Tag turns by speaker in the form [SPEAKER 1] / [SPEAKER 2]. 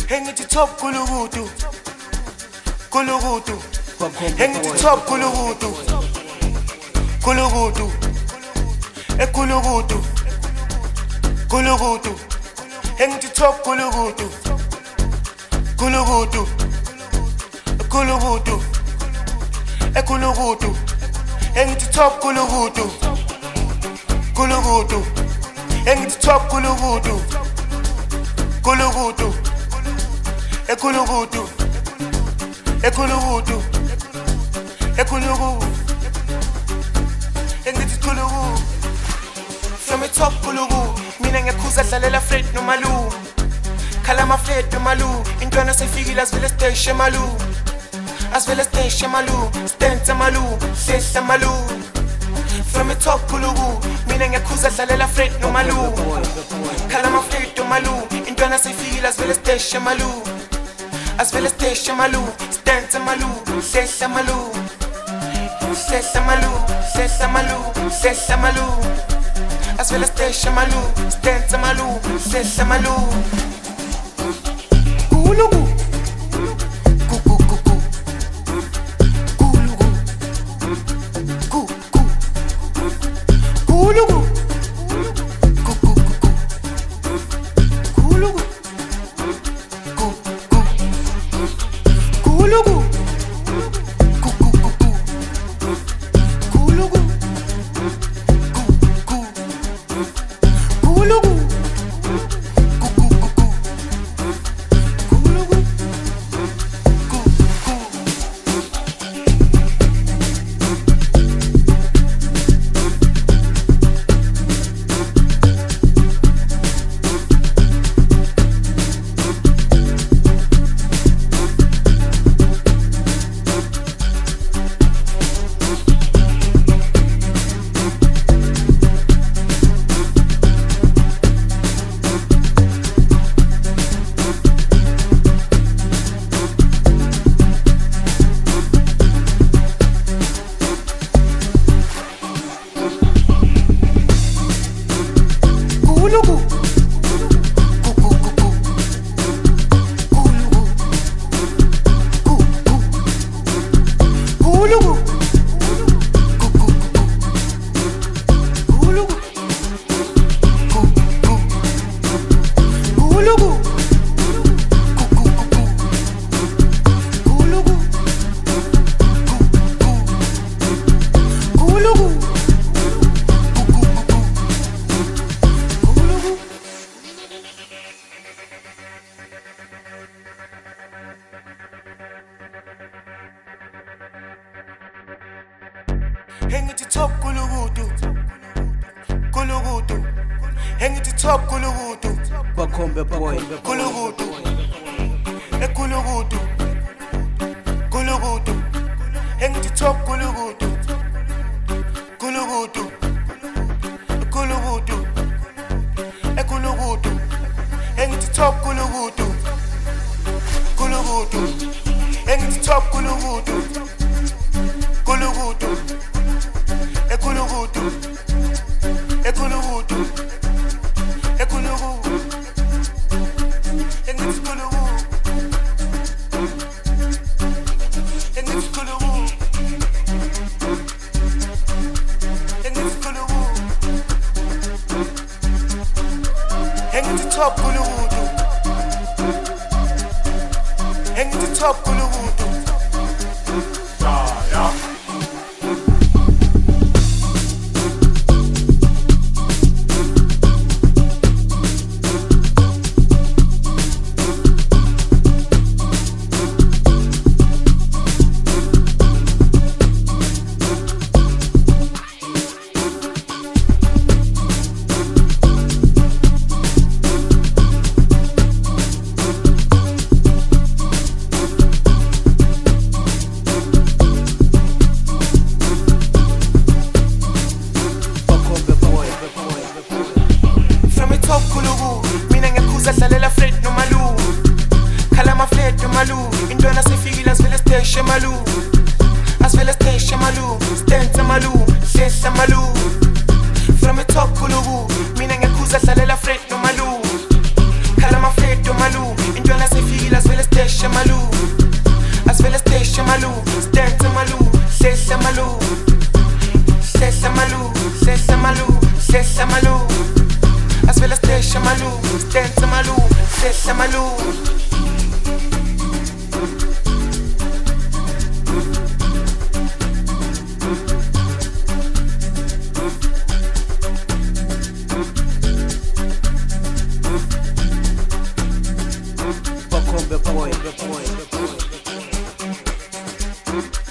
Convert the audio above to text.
[SPEAKER 1] Engithi top kulukutu kulukutu engithi top kulukutu kulukutu ekulukutu kulukutu engithi top kulukutu kulukutu kulukutu ekulukutu engithi top kulukutu kulukutu engithi top kulukutu kulukutu ekulukutu ekulukutu ekulukutu engithi kulukutu from the top kulukutu mina ngiyakhuza dlalela Fred noMalu khalama Fred noMalu intwana sefikile asivele stage Malu asivele stage Malu stand Malu sehla Malu from the top kulukutu mina ngiyakhuza dlalela Fred noMalu khalama Fred noMalu intwana sefikile asivele stage Malu asivele stage Malu stand Malu sehla Malu sehla Malu sehla Malu sehla Malu asivele stage Malu stand Malu sehla Malu kuluku kuluku engithi top kulukutu kulukutu engithi top kulukutu
[SPEAKER 2] Bakhombe boy
[SPEAKER 1] kulukutu ekulukutu kulukutu engithi top kulukutu kulukutu kulukutu ekulukutu engithi top kulukutu kulukutu engithi top kulukutu kulukutu ekulukutu ekulukutu ekulukutu engithi kulukutu engithi kulukutu engithi kulukutu engithi top kulukutu engithi top kulukutu dlalela Fred noMalu khalama Fred noMalu intwana sefikile asivele stage Malu asivele stage Malu stand Malu sehla Malu from the top kuluku mina ngiyakhuza dlalela Fred noMalu khalama Fred noMalu intwana sefile asivele steshe malu asivele steshe malu stenze malu sesha malu sesha malu sesha malu sesha malu asivele steshe malu stenze malu sesha malu the point.